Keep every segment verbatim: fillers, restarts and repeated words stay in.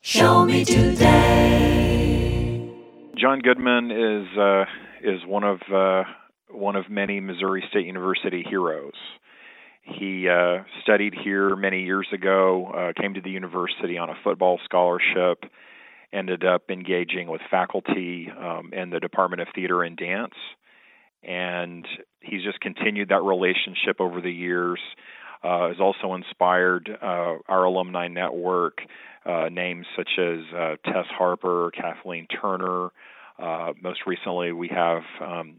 Show me today. John Goodman is uh, is one of uh, one of many Missouri State University heroes. He uh, studied here many years ago, uh, came to the university on a football scholarship, ended up engaging with faculty um, in the Department of Theater and Dance, and he's just continued that relationship over the years. Uh, has also inspired uh, our alumni network, uh, names such as uh, Tess Harper, Kathleen Turner. Uh, most recently, we have um,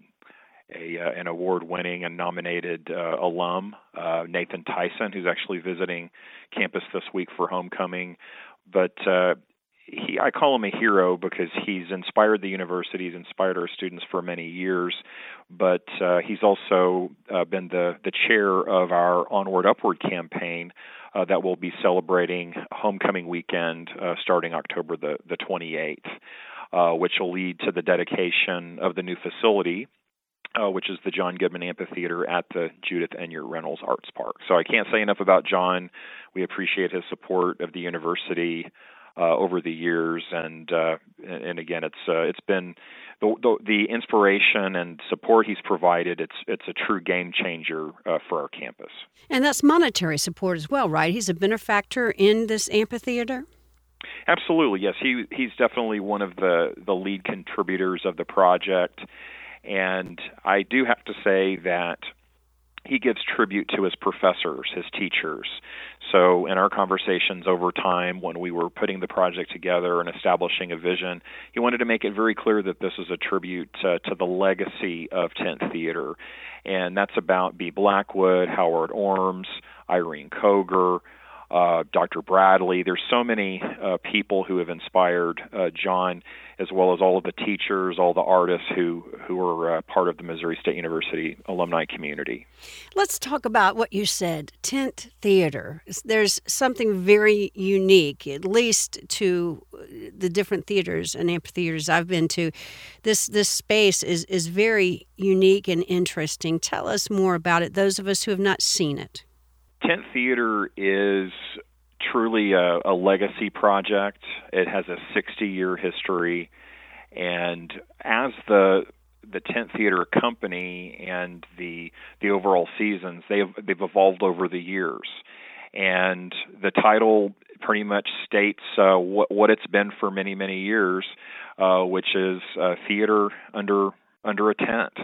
a, uh, an award-winning and nominated uh, alum, uh, Nathan Tyson, who's actually visiting campus this week for homecoming. But uh, he, I call him a hero because he's inspired the university, he's inspired our students for many years, but uh, he's also uh, been the, the chair of our Onward Upward campaign uh, that will be celebrating homecoming weekend uh, starting October the, the twenty-eighth, uh, which will lead to the dedication of the new facility, Uh, which is the John Goodman Amphitheater at the Judith Enyart Reynolds Arts Park. So I can't say enough about John. We appreciate his support of the university uh, over the years, and uh, and again, it's uh, it's been the, the the inspiration and support he's provided. It's it's a true game changer uh, for our campus. And that's monetary support as well, right? He's a benefactor in this amphitheater. Absolutely, yes. He he's definitely one of the the lead contributors of the project. And I do have to say that he gives tribute to his professors, his teachers. So in our conversations over time, when we were putting the project together and establishing a vision, he wanted to make it very clear that this is a tribute uh, to the legacy of tenth Theater. And that's about B. Blackwood, Howard Orms, Irene Koger, Uh, Doctor Bradley. There's so many uh, people who have inspired uh, John, as well as all of the teachers, all the artists who, who are uh, part of the Missouri State University alumni community. Let's talk about what you said, tenth Theater. There's something very unique, at least to the different theaters and amphitheaters I've been to. This this space is, is very unique and interesting. Tell us more about it, those of us who have not seen it. tenth Theater is truly a, a legacy project. It has a sixty-year history, and as the the tenth Theater company and the the overall seasons, they've they've evolved over the years, and the title pretty much states uh, what what it's been for many many years, uh, which is uh, theater under under a tent.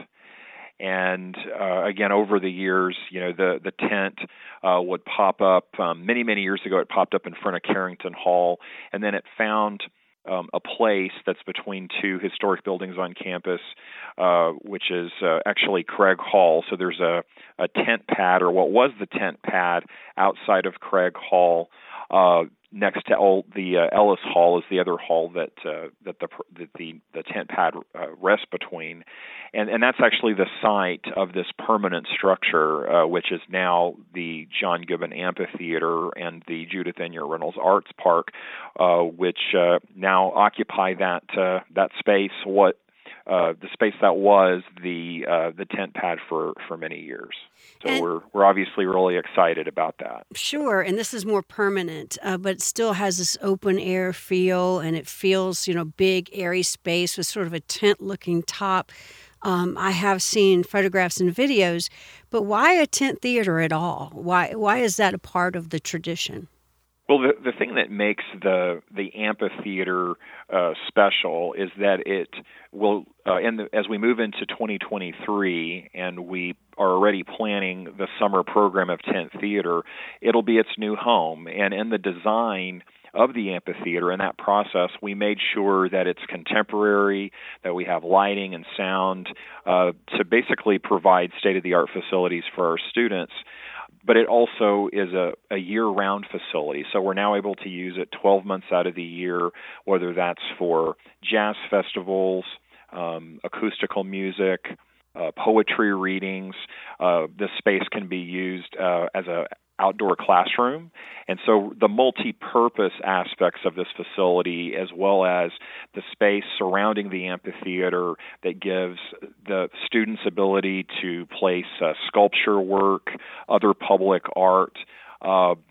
And uh, again, over the years, you know, the the tent uh, would pop up. Um, many many years ago, it popped up in front of Carrington Hall, and then it found um, a place that's between two historic buildings on campus, uh, which is uh, actually Craig Hall. So there's a, a tent pad, or what was the tent pad, outside of Craig Hall. Uh, Next to all, the uh, Ellis Hall is the other hall that uh, that the that the the tent pad uh, rests between, and and that's actually the site of this permanent structure, uh, which is now the John Goodman Amphitheater and the Judith Enyart Reynolds Arts Park, uh, which uh, now occupy that uh, that space. What Uh, the space that was the uh, the tent pad for, for many years. So and we're we're obviously really excited about that. Sure, and this is more permanent, uh, but it still has this open air feel, and it feels, you know, big, airy space with sort of a tent-looking top. Um, I have seen photographs and videos, but why a tent theater at all? Why why is that a part of the tradition? Well, the the thing that makes the the amphitheater uh, special is that it will, uh, in the, as we move into twenty twenty-three, and we are already planning the summer program of tenth Theater, it'll be its new home. And in the design of the amphitheater, in that process, we made sure that it's contemporary, that we have lighting and sound uh, to basically provide state-of-the-art facilities for our students. But it also is a, a year-round facility, so we're now able to use it twelve months out of the year, whether that's for jazz festivals, um, acoustical music, uh, poetry readings. Uh, this space can be used uh, as a outdoor classroom. And so the multi-purpose aspects of this facility, as well as the space surrounding the amphitheater that gives the students ability to place uh, sculpture work, other public art, uh,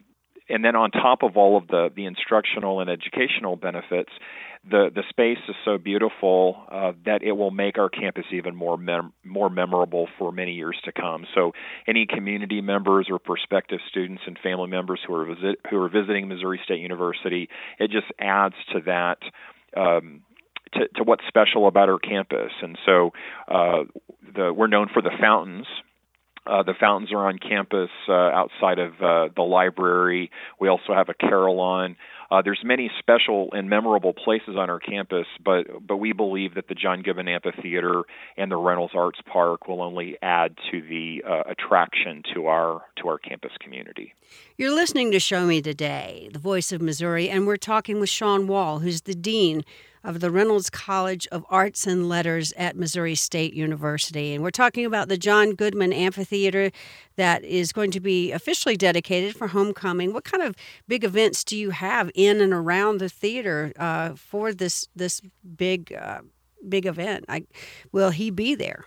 and then on top of all of the, the instructional and educational benefits, the, the space is so beautiful uh, that it will make our campus even more mem- more memorable for many years to come. So any community members or prospective students and family members who are visit, who are visiting Missouri State University, it just adds to that um, to, to what's special about our campus. And so uh, the, we're known for the fountains. Uh, the fountains are on campus uh, outside of uh, the library. We also have a carillon. Uh, there's many special and memorable places on our campus, but but we believe that the John Goodman Amphitheater and the Reynolds Arts Park will only add to the uh, attraction to our to our campus community. You're listening to Show Me Today, the Voice of Missouri, and we're talking with Sean Wall, who's the Dean of the Reynolds College of Arts and Letters at Missouri State University. And we're talking about the John Goodman Amphitheater that is going to be officially dedicated for homecoming. What kind of big events do you have in and around the theater uh, for this this big uh, big event? I, will he be there?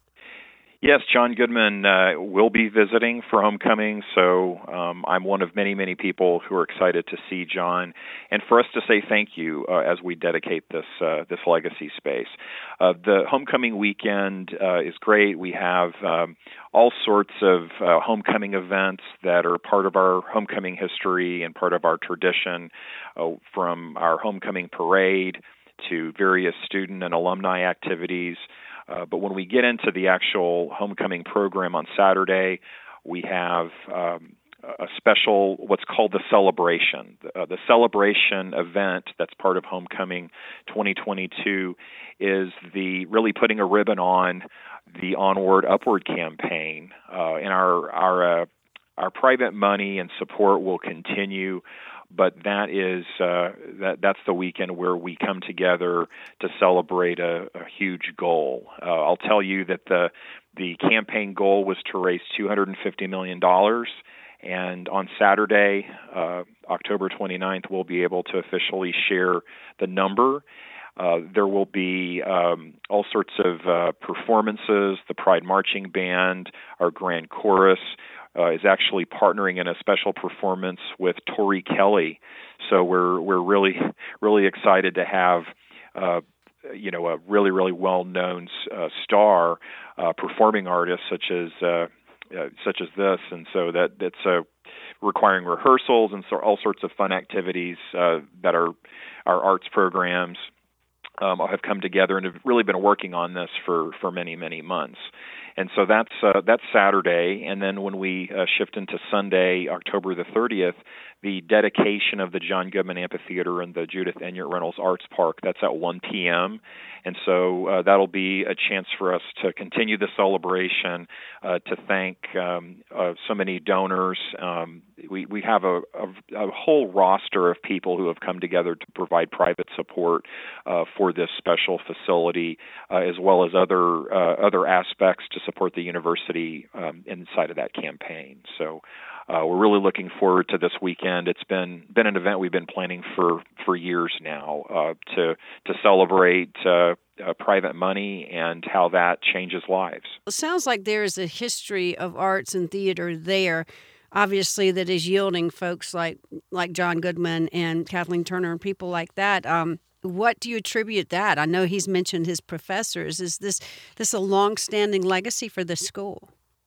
Yes, John Goodman uh, will be visiting for homecoming, so um, I'm one of many, many people who are excited to see John and for us to say thank you uh, as we dedicate this uh, this legacy space. Uh, the homecoming weekend uh, is great. We have um, all sorts of uh, homecoming events that are part of our homecoming history and part of our tradition, uh, from our homecoming parade to various student and alumni activities. Uh, but when we get into the actual homecoming program on Saturday, we have um, a special, what's called the Celebration. Uh, the Celebration event that's part of Homecoming twenty twenty-two is the really putting a ribbon on the Onward Upward campaign. Uh, and our our uh, our private money and support will continue. But that is uh, that that's the weekend where we come together to celebrate a, a huge goal. Uh, I'll tell you that the the campaign goal was to raise two hundred fifty million dollars, and on Saturday, uh, October twenty-ninth, we'll be able to officially share the number. Uh, there will be um, all sorts of uh, performances. The Pride Marching Band, our grand chorus, Uh, is actually partnering in a special performance with Tori Kelly. So we're we're really really excited to have uh, you know a really really well known uh, star uh, performing artist such as uh, uh, such as this, and so that that's uh, requiring rehearsals and so all sorts of fun activities uh, that are our arts programs um, have come together and have really been working on this for for many many months. And so that's uh, that's Saturday, and then when we uh, shift into Sunday, October the thirtieth, the dedication of the John Goodman Amphitheater and the Judith Enyart Reynolds Arts Park, that's at one p.m., and so uh, that'll be a chance for us to continue the celebration, uh, to thank um, uh, so many donors. Um, we, we have a, a, a whole roster of people who have come together to provide private support uh, for this special facility, uh, as well as other uh, other aspects to support the university um, inside of that campaign. So uh, we're really looking forward to this weekend. It's been been an event we've been planning for, for years now uh, to to celebrate uh, uh, private money and how that changes lives. It sounds like there is a history of arts and theater there, obviously, that is yielding folks like like John Goodman and Kathleen Turner and people like that. Um, What do you attribute that? I know he's mentioned his professors. Is this this a long-standing legacy for the school?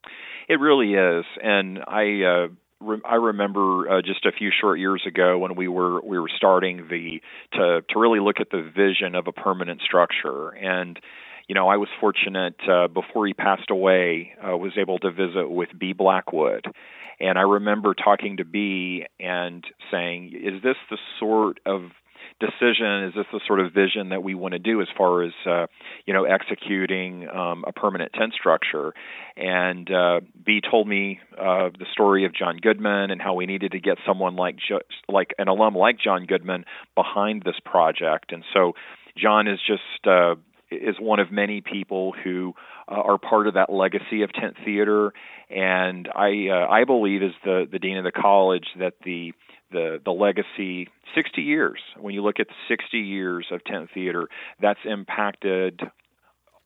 It really is, and I uh, re- I remember uh, just a few short years ago when we were we were starting the to to really look at the vision of a permanent structure, and you know I was fortunate uh, before he passed away, uh, was able to visit with B. Blackwood, and I remember talking to B. and saying, "Is this the sort of decision, is this the sort of vision that we want to do as far as, uh, you know, executing um, a permanent tent structure?" And uh, B told me uh, the story of John Goodman and how we needed to get someone like jo- like an alum like John Goodman behind this project. And so John is just uh, is one of many people who uh, are part of that legacy of tent theater. And I uh, I believe, as the, the dean of the college, that the the the legacy, sixty years, when you look at sixty years of tent theater, that's impacted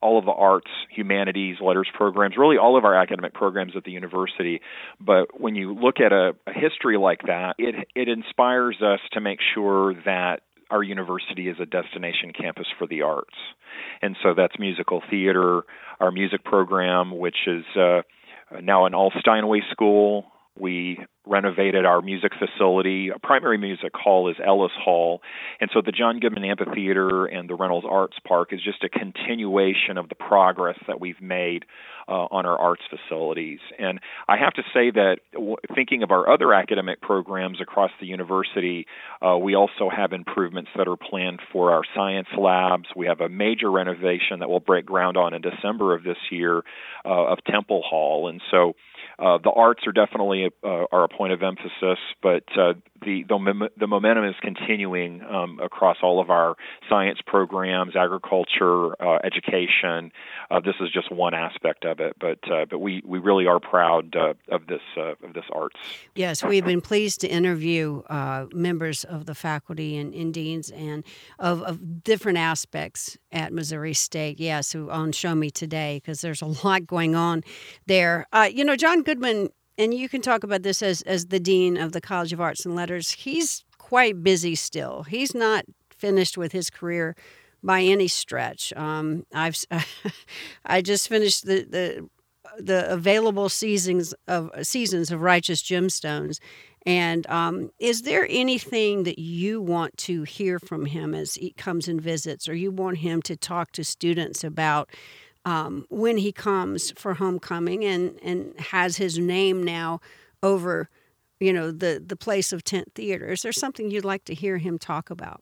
all of the arts, humanities, letters programs, really all of our academic programs at the university. But when you look at a, a history like that, it it inspires us to make sure that our university is a destination campus for the arts. And so that's musical theater, our music program, which is uh, now an all-Steinway school. We renovated our music facility. A primary music hall is Ellis Hall. And so the John Goodman Amphitheater and the Reynolds Arts Park is just a continuation of the progress that we've made uh, on our arts facilities. And I have to say that w- thinking of our other academic programs across the university, uh, we also have improvements that are planned for our science labs. We have a major renovation that we'll break ground on in December of this year uh, of Temple Hall. And so Uh, the arts are definitely uh, are a point of emphasis, but uh, the, the the momentum is continuing um, across all of our science programs, agriculture, uh, education. Uh, this is just one aspect of it, but uh, but we, we really are proud uh, of this uh, of this arts. Yes, we've been pleased to interview uh, members of the faculty and, and deans and of, of different aspects at Missouri State. Yes, who on Show Me Today, because there's a lot going on there. Uh, you know, John Goodman, and you can talk about this as, as the Dean of the College of Arts and Letters, he's quite busy still. He's not finished with his career by any stretch. Um, I've I just finished the, the the available seasons of seasons of Righteous Gemstones. And um, is there anything that you want to hear from him as he comes and visits, or you want him to talk to students about Um, when he comes for homecoming and, and has his name now over, you know, the, the place of Tent Theater? Is there something you'd like to hear him talk about?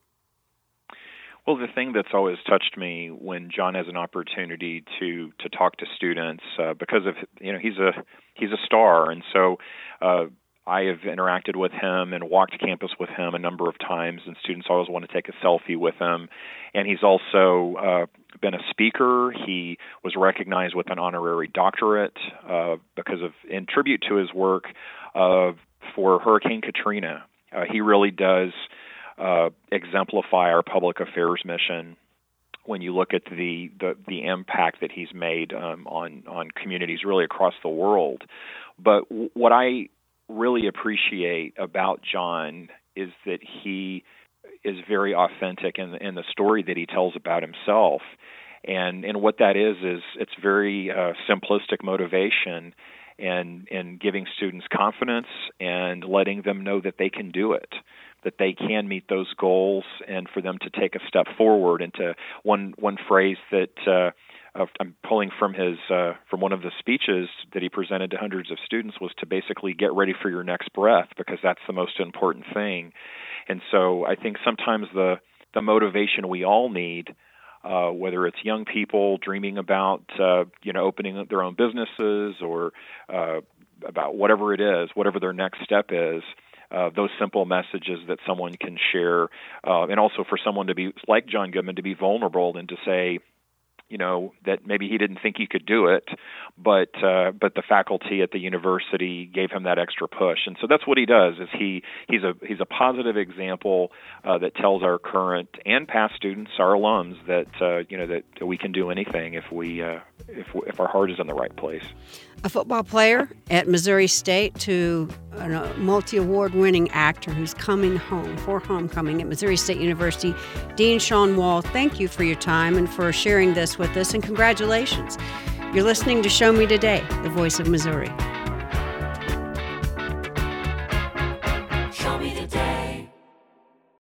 Well, the thing that's always touched me when John has an opportunity to, to talk to students, uh, because of, you know, he's a he's a star, and so uh, I have interacted with him and walked campus with him a number of times, and students always want to take a selfie with him. And he's also uh, been a speaker. He was recognized with an honorary doctorate uh, because of, in tribute to his work uh, for Hurricane Katrina. Uh, he really does uh, exemplify our public affairs mission when you look at the, the, the impact that he's made um, on, on communities really across the world. But w- what I really appreciate about John is that he is very authentic in, in the story that he tells about himself. And and what that is, is it's very uh, simplistic motivation and, and giving students confidence and letting them know that they can do it, that they can meet those goals, and for them to take a step forward. And to one, one phrase that uh, I'm pulling from his uh, from one of the speeches that he presented to hundreds of students was to basically get ready for your next breath, because that's the most important thing. And so I think sometimes the the motivation we all need, uh, whether it's young people dreaming about uh, you know opening their own businesses, or uh, about whatever it is, whatever their next step is, uh, those simple messages that someone can share, uh, and also for someone to be like John Goodman to be vulnerable and to say, you know, that maybe he didn't think he could do it, but uh, but the faculty at the university gave him that extra push. And so that's what he does. Is he he's a he's a positive example uh, that tells our current and past students, our alums, that uh, you know that, that we can do anything if we uh, if if our heart is in the right place. A football player at Missouri State to a multi-award winning actor who's coming home for homecoming at Missouri State University, Dean Shawn Wall, thank you for your time and for sharing this with us, and congratulations. You're listening to Show Me Today, the voice of Missouri.